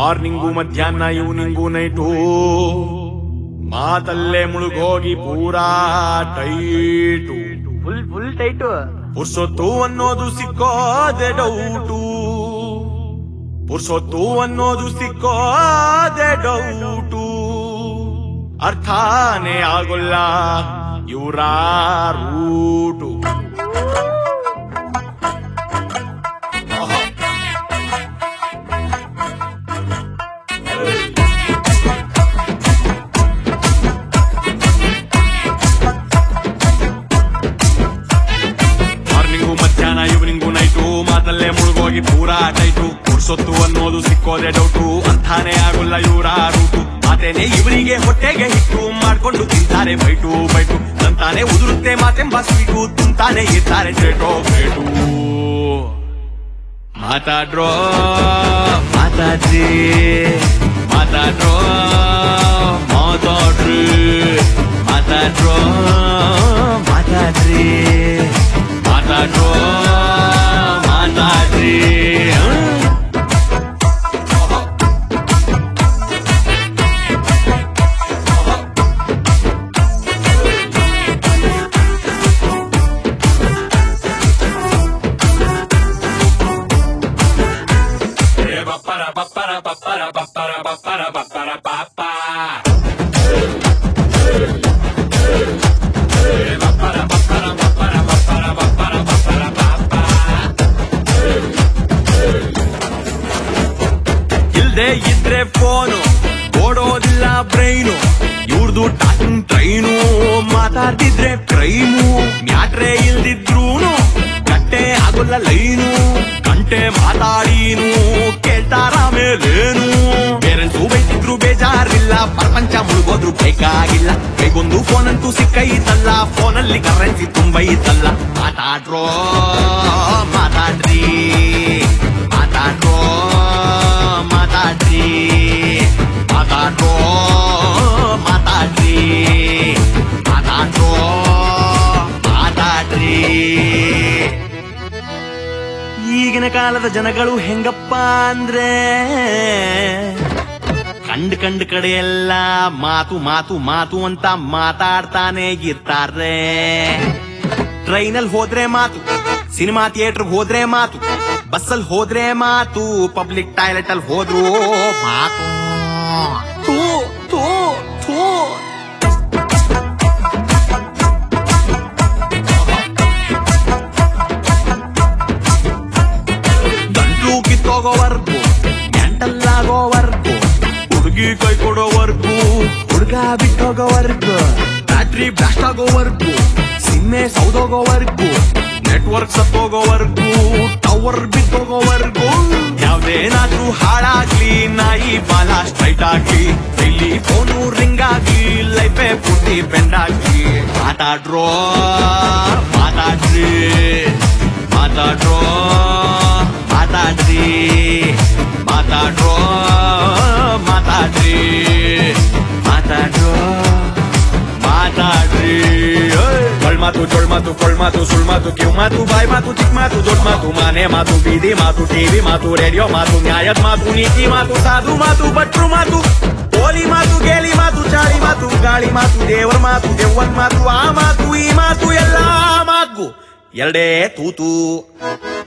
Morning ಮಧ್ಯಾಹ್ನ evening night ಮಾತಲ್ಲೇ ಮುಳುಗೋಗಿ ಪೂರಾ ಟೈಟು ಫುಲ್ ಟೈಟು. ಪುರ್ಸೊತ್ತು ಅನ್ನೋದು ಸಿಕ್ಕೋದೆ ಡೌಟು, ಪುರ್ಸೊತ್ತು ಅನ್ನೋದು ಸಿಕ್ಕೋದೆ ಡೌಟು. ಅರ್ಥಾನೇ ಆಗೋಲ್ಲ ಇವರ ರೂಟು. ಮಾರ್ನಿಂಗು ಮಧ್ಯಾಹ್ನ ಈವ್ನಿಂಗು ನೈಟು ಮಾತಲ್ಲೇ ಮುಳುಗೋಗಿ ಪೂರಾ ಟೈಟು. ಪುರ್ಸೊತ್ತು ಅನ್ನೋದು ಸಿಕ್ಕೋದೆ ಡೌಟು, ಅರ್ಥಾನೇ ಆಗೋಲ್ಲ ಇವರ ರೂಟು. ಮಾತೇನೆ ಇವರಿಗೆ ಹೊಟ್ಟೆಗೆ ಹಿಟ್ಟು ಮಾಡ್ಕೊಂಡು ತಿಂತಾರೆ ಬೈಟು ಬೈಟು. ತಂತಾನೆ ಉದುರುತ್ತೆ ಮಾತೆಂಬ ಸ್ವೀಟು, ತುಂತಾನೆ ಇರ್ತಾರೆ ಚೇಟೋ ಬೇಟು. ಮಾತಾಡ್ರೋ ಮಾತಾಡ್ರಿ, ಮಾತಾಡ್ರೋ ಮಾತಾಡ್ರಿ, ಮಾತಾಡ್ರೋ ಮಾತಾಡ್ರಿ, ಮಾತಾಡ್ರೋ ಮಾತಾಡ್ರಿ. ಇಲ್ದೇ ಇದ್ರೆ ಫೋನು, ಓಡೋದಿಲ್ಲ ಬ್ರೈನು, ಇವ್ರದು ಟಾಕಿಂಗ್ ಟ್ರೈನು. ಮಾತಾಡ್ತಿದ್ರೆ ಕ್ರೈಮು, ಮ್ಯಾಟ್ರೆ ಇಲ್ದಿದ್ರೂನು ಕಟ್ಟೆ ಆಗೋಲ್ಲ ಲೈನು. ಗಂಟೆ ಮಾತಾಡೀನು ಕೇಳ್ತಾರ ಮೇಲೇನು. ಪೇರೆಂಟ್ಸು ಬೈತಿದ್ರು ಬೇಜಾರಿಲ್ಲ, ಪ್ರಪಂಚ ಮುಳುಗೋದ್ರು ಬೇಕಾಗಿಲ್ಲ. ಕೈಗೊಂದು ಫೋನ್ ಅಂತೂ ಸಿಕ್ಕೈತಲ್ಲ, ಫೋನಲ್ಲಿ ಕರೆನ್ಸಿ ತುಂಬೈತಲ್ಲ. ಮಾತಾಡ್ರೋ ಮಾತಾಡ್ರಿ, ಮಾತಾಡ್ರೋ ಮಾತಾಡ್ರಿ, ಮಾತಾಡ್ರೋ ಮಾತಾಡ್ರಿ, ಮಾತಾಡ್ರೋ ಮಾತಾಡ್ರಿ. ಈಗಿನ ಕಾಲದ ಜನಗಳು ಹೆಂಗಪ್ಪ ಅಂದ್ರೆ ಕಂಡ್ ಕಡೆ ಎಲ್ಲ ಮಾತು ಮಾತು ಮಾತು ಅಂತ ಮಾತಾಡ್ತಾನೆ ಇರ್ತಾರೆ. ಟ್ರೈನಲ್ಲಿ ಹೋದ್ರೆ ಮಾತು, ಸಿನಿಮಾ ಥಿಯೇಟರ್ ಹೋದ್ರೆ ಮಾತು, ಬಸ್ಸಲ್ಲಿ ಹೋದ್ರೆ ಮಾತು, ಪಬ್ಲಿಕ್ ಟಾಯ್ಲೆಟ್ ಅಲ್ಲಿ ಹೋದ್ರು ಮಾತು. ಥೂ ಥೂ ಥೂ. ಗಂಟ್ಲು ಕಿತ್ತೋಗೋವರ್ಗು, ಮೆಂಟಲ್ಲಾಗೋವರ್ಗು, ಹುಡುಗಿ ಕೈ ಕೊಡೋವರ್ಗು, ಹುಡುಗ ಬಿಟ್ಟೋಗೋವರ್ಗು, ಬ್ಯಾಟ್ರಿ ಬ್ಲಾಸ್ಟ್ ಆಗೋವರ್ಗು, ಸಿಮ್ಮೆ ಸೌದೋಗೋವರ್ಗು, ನೆಟ್ವರ್ಕ್ ಸತ್ತೋಗೋವರ್ಗು, ಟವರ್ ಬಿದ್ದೋಗೋವರ್ಗು. ಯಾವ್ದೇನಾದ್ರೂ ಹಾಳಾಗ್ಲಿ, ನಾಯಿ ಬಾಲ ಸ್ಟ್ರೈಟ್ ಆಗ್ಲಿ, ಡೈಲಿ ಫೋನು ರಿಂಗ್ ಆಗ್ಲಿ, ಲೈಫೇ ಪೂರ್ತಿ ಬೆಂಡ್ ಆಗ್ಲಿ. ಮಾತಾಡ್ರೋ ಮಾತಾಡ್ರಿ, ಮಾತಾಡ್ರೋ ಮಾತಾಡ್ರಿ, ಮಾತಾಡ್ರೋ ಮಾತಾಡ್ರಿ, ಮಾತಾಡ್ರೋ ಮಾತಾಡ್ರಿ. ಮಾತು ಜೋಳ್ ಮಾತು ಕೊಳ್ ಮಾತು ಸುಳ್ ಮಾತು ಕಿವ್ ಮಾತು ಬಾಯ್ ಮಾತು ಚಿಕ್ಕ ಮಾತು ದೊಡ್ಡ ಮಾತು ಮನೆ ಮಾತು ಬೀದಿ ಮಾತು ಟಿವಿ ಮಾತು ರೇಡಿಯೋ ಮಾತು ನ್ಯಾಯದ ಮಾತು ನೀತಿ ಮಾತು ಸಾಧು ಮಾತು ಭಟ್ರು ಮಾತು ಕೋಲಿ ಮಾತು ಗೇಲಿ ಮಾತು ಚಾಳಿ ಮಾತು ಗಾಳಿ ಮಾತು ದೇವರ ಮಾತು ದೆವ್ವನ್ ಮಾತು ಆ ಮಾತು ಈ ಮಾತು ಎಲ್ಲಾ ಮಾತು ಎರಡೇ ತೂತು.